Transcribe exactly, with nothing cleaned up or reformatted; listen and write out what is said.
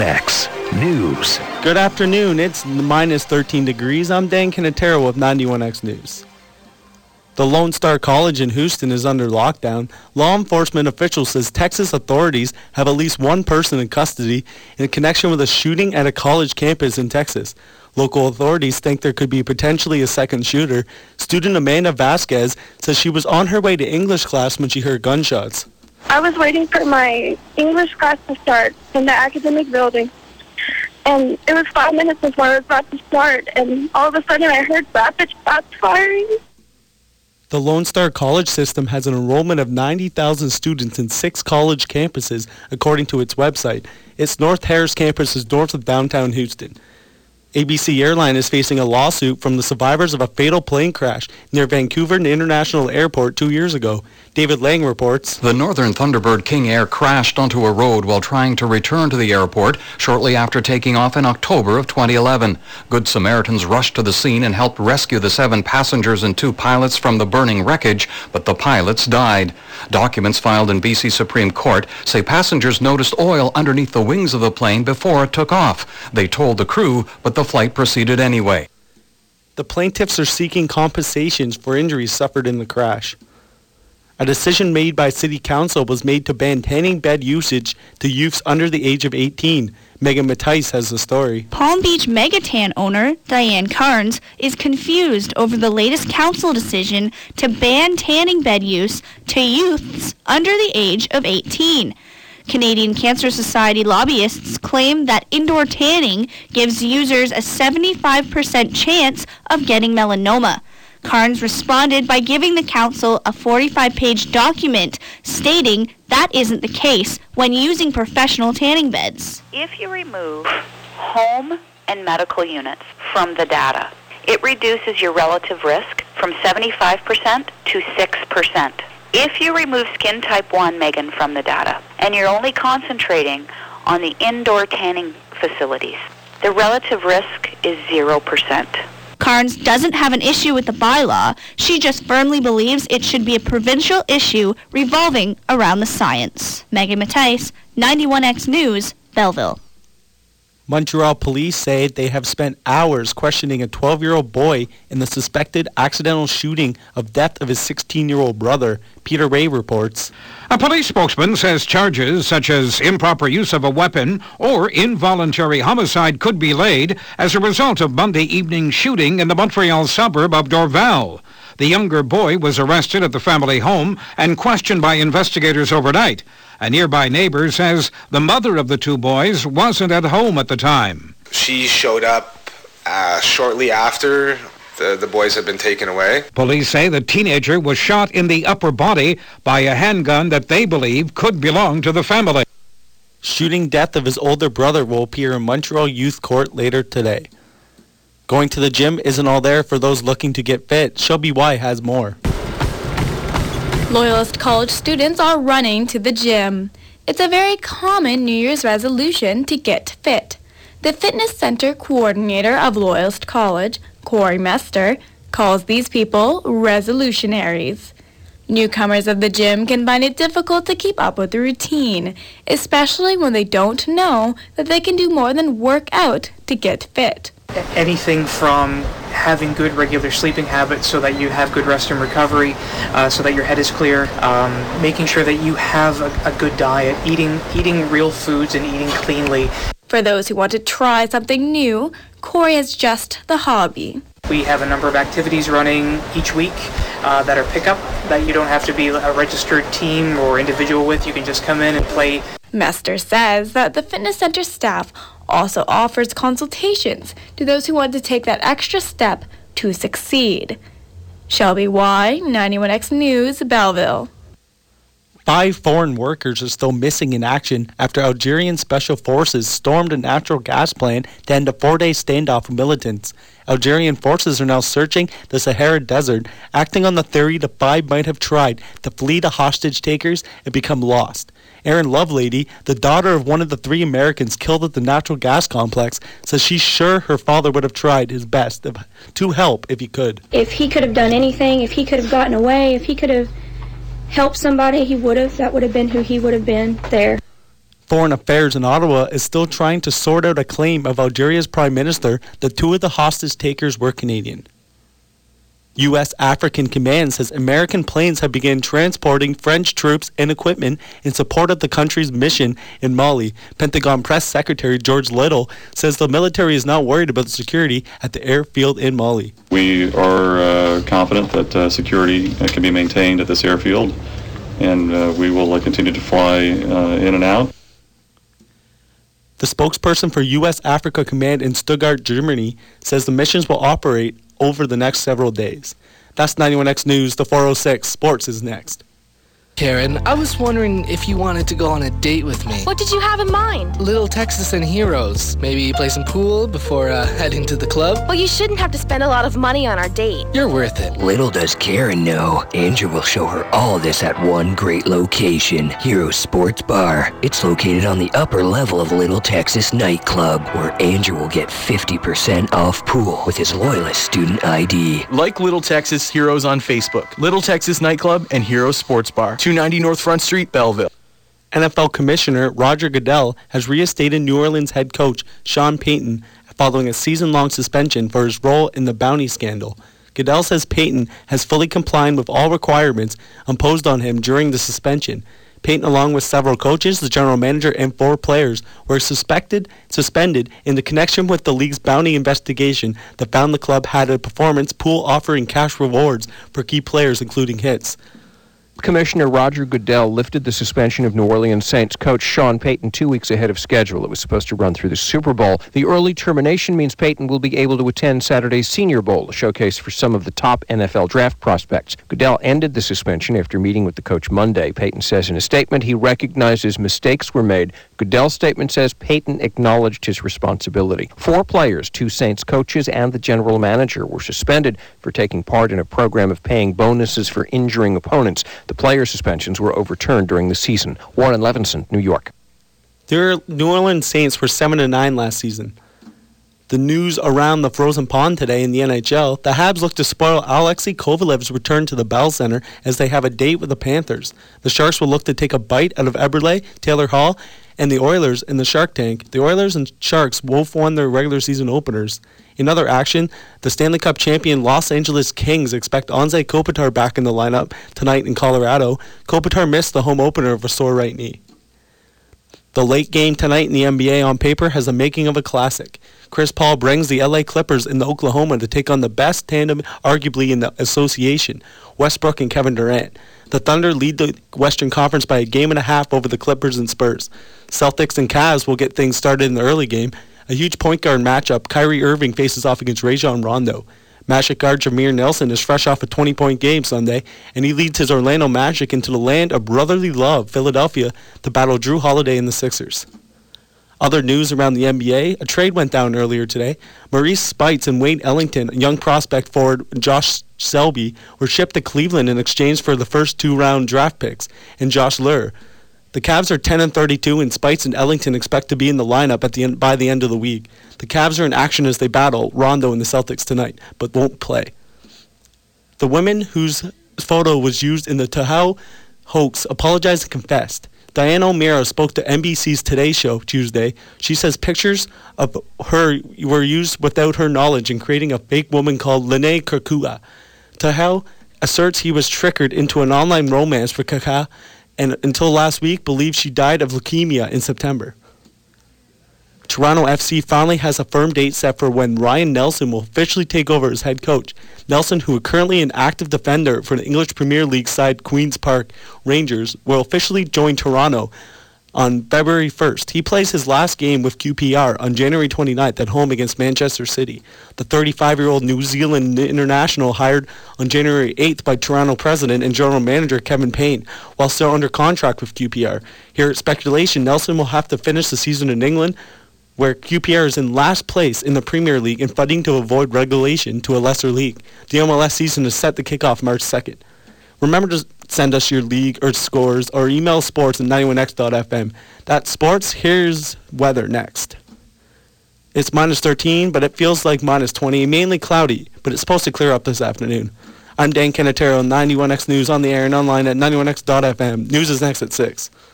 X News. Good afternoon. It's minus thirteen degrees. I'm Dan Canatero with ninety-one X News. The Lone Star College in Houston is under lockdown. Law enforcement officials says Texas authorities have at least one person in custody in connection with a shooting at a college campus in Texas. Local authorities think there could be potentially a second shooter. Student Amanda Vasquez says she was on her way to English class when she heard gunshots. I was waiting for my English class to start in the academic building. And it was five minutes before I was about to start, and all of a sudden I heard rapid shots firing. The Lone Star College system has an enrollment of ninety thousand students in six college campuses, according to its website. Its North Harris campus is north of downtown Houston. A B C Airline is facing a lawsuit from the survivors of a fatal plane crash near Vancouver International Airport two years ago. David Lang reports. The Northern Thunderbird King Air crashed onto a road while trying to return to the airport shortly after taking off in October of twenty eleven. Good Samaritans rushed to the scene and helped rescue the seven passengers and two pilots from the burning wreckage, but the pilots died. Documents filed in B C Supreme Court say passengers noticed oil underneath the wings of the plane before it took off. They told the crew, but the flight proceeded anyway. The plaintiffs are seeking compensations for injuries suffered in the crash. A decision made by City Council was made to ban tanning bed usage to youths under the age of eighteen. Megan Mattice has the story. Palm Beach Megatan owner Diane Carnes is confused over the latest council decision to ban tanning bed use to youths under the age of eighteen. Canadian Cancer Society lobbyists claim that indoor tanning gives users a seventy-five percent chance of getting melanoma. Carnes responded by giving the council a forty-five page document stating that isn't the case when using professional tanning beds. If you remove home and medical units from the data, it reduces your relative risk from seventy-five percent to six percent. If you remove skin type one, Megan, from the data, and you're only concentrating on the indoor tanning facilities, the relative risk is zero percent. Carnes doesn't have an issue with the bylaw. She just firmly believes it should be a provincial issue revolving around the science. Megan Mattice, ninety-one X News, Belleville. Montreal police say they have spent hours questioning a twelve-year-old boy in the suspected accidental shooting of death of his sixteen-year-old brother. Peter Ray reports. A police spokesman says charges such as improper use of a weapon or involuntary homicide could be laid as a result of Monday evening's shooting in the Montreal suburb of Dorval. The younger boy was arrested at the family home and questioned by investigators overnight. A nearby neighbor says the mother of the two boys wasn't at home at the time. She showed up uh, shortly after the, the boys had been taken away. Police say the teenager was shot in the upper body by a handgun that they believe could belong to the family. Shooting death of his older brother will appear in Montreal Youth Court later today. Going to the gym isn't all there for those looking to get fit. Shelby Y has more. Loyalist College students are running to the gym. It's a very common New Year's resolution to get fit. The fitness center coordinator of Loyalist College, Corey Mester, calls these people resolutionaries. Newcomers of the gym can find it difficult to keep up with the routine, especially when they don't know that they can do more than work out to get fit. Anything from having good regular sleeping habits so that you have good rest and recovery, uh, so that your head is clear, um, making sure that you have a, a good diet, eating eating real foods and eating cleanly. For those who want to try something new, Corey has just the hobby. We have a number of activities running each week uh, that are pickup, that you don't have to be a registered team or individual with. You can just come in and play. Mester says that the fitness center staff also offers consultations to those who want to take that extra step to succeed. Shelby Y, ninety-one X News, Belleville. Five foreign workers are still missing in action after Algerian special forces stormed a natural gas plant to end a four-day standoff with militants. Algerian forces are now searching the Sahara Desert, acting on the theory the five might have tried to flee the hostage takers and become lost. Erin Lovelady, the daughter of one of the three Americans killed at the natural gas complex, says she's sure her father would have tried his best to help if he could. If he could have done anything, if he could have gotten away, if he could have helped somebody, he would have. That would have been who he would have been there. Foreign Affairs in Ottawa is still trying to sort out a claim of Algeria's Prime Minister that two of the hostage takers were Canadian. U S African Command says American planes have begun transporting French troops and equipment in support of the country's mission in Mali. Pentagon Press Secretary George Little says the military is not worried about the security at the airfield in Mali. We are uh, confident that uh, security uh, can be maintained at this airfield, and uh, we will uh, continue to fly uh, in and out. The spokesperson for U S Africa Command in Stuttgart, Germany, says the missions will operate over the next several days. That's ninety-one X News. The four oh six Sports is next. Karen, I was wondering if you wanted to go on a date with me. What did you have in mind? Little Texas and Heroes. Maybe play some pool before uh, heading to the club? Well, you shouldn't have to spend a lot of money on our date. You're worth it. Little does Karen know, Andrew will show her all this at one great location, Hero Sports Bar. It's located on the upper level of Little Texas Nightclub, where Andrew will get fifty percent off pool with his loyalist student I D. Like Little Texas Heroes on Facebook, Little Texas Nightclub and Hero Sports Bar, two ninety North Front Street, Belleville. N F L Commissioner Roger Goodell has reinstated New Orleans head coach Sean Payton following a season-long suspension for his role in the bounty scandal. Goodell says Payton has fully complied with all requirements imposed on him during the suspension. Payton, along with several coaches, the general manager, and four players, were suspected suspended in the connection with the league's bounty investigation that found the club had a performance pool offering cash rewards for key players, including hits. Commissioner Roger Goodell lifted the suspension of New Orleans Saints coach Sean Payton two weeks ahead of schedule. It was supposed to run through the Super Bowl. The early termination means Payton will be able to attend Saturday's Senior Bowl, a showcase for some of the top N F L draft prospects. Goodell ended the suspension after meeting with the coach Monday. Payton says in a statement he recognizes mistakes were made. Goodell's statement says Payton acknowledged his responsibility. Four players, two Saints coaches, and the general manager were suspended for taking part in a program of paying bonuses for injuring opponents. The player suspensions were overturned during the season. Warren Levinson, New York. The New Orleans Saints were seven and nine last season. The news around the frozen pond today in the N H L, the Habs look to spoil Alexei Kovalev's return to the Bell Center as they have a date with the Panthers. The Sharks will look to take a bite out of Eberle, Taylor Hall, and the Oilers in the Shark Tank. The Oilers and Sharks both won their regular season openers. In other action, the Stanley Cup champion Los Angeles Kings expect Anze Kopitar back in the lineup tonight in Colorado. Kopitar missed the home opener of a sore right knee. The late game tonight in the N B A on paper has the making of a classic. Chris Paul brings the L A Clippers into Oklahoma to take on the best tandem arguably in the association, Westbrook and Kevin Durant. The Thunder lead the Western Conference by a game and a half over the Clippers and Spurs. Celtics and Cavs will get things started in the early game. A huge point guard matchup, Kyrie Irving faces off against Rajon Rondo. Magic guard Jameer Nelson is fresh off a twenty-point game Sunday, and he leads his Orlando Magic into the land of brotherly love, Philadelphia, to battle Drew Holiday and the Sixers. Other news around the N B A, a trade went down earlier today. Maurice Spites and Wayne Ellington, a young prospect forward Josh Selby, were shipped to Cleveland in exchange for the first two-round draft picks, and Josh Lure. The Cavs are ten and thirty-two, and Spites and Ellington expect to be in the lineup at the end, by the end of the week. The Cavs are in action as they battle Rondo and the Celtics tonight, but won't play. The women whose photo was used in the Tahoe hoax apologized and confessed. Diana O'Meara spoke to N B C's Today Show Tuesday. She says pictures of her were used without her knowledge in creating a fake woman called Lene Kirkua. Tahoe asserts he was trickered into an online romance for Kaka, and until last week believed she died of leukemia in September. Toronto F C finally has a firm date set for when Ryan Nelson will officially take over as head coach. Nelson, who is currently an active defender for the English Premier League side Queen's Park Rangers, will officially join Toronto on February first. He plays his last game with Q P R on January twenty-ninth at home against Manchester City. The thirty-five-year-old New Zealand international hired on January eighth by Toronto president and general manager Kevin Payne while still under contract with Q P R. Here at speculation, Nelson will have to finish the season in England, where Q P R is in last place in the Premier League and fighting to avoid relegation to a lesser league. The M L S season is set to kick off March second. Remember to send us your league or scores or email sports at ninety-one x dot f m. That's sports. Here's weather next. It's minus thirteen, but it feels like minus twenty, mainly cloudy, but it's supposed to clear up this afternoon. I'm Dan Canatero, ninety-one X News on the air and online at ninety-one x dot f m. News is next at six.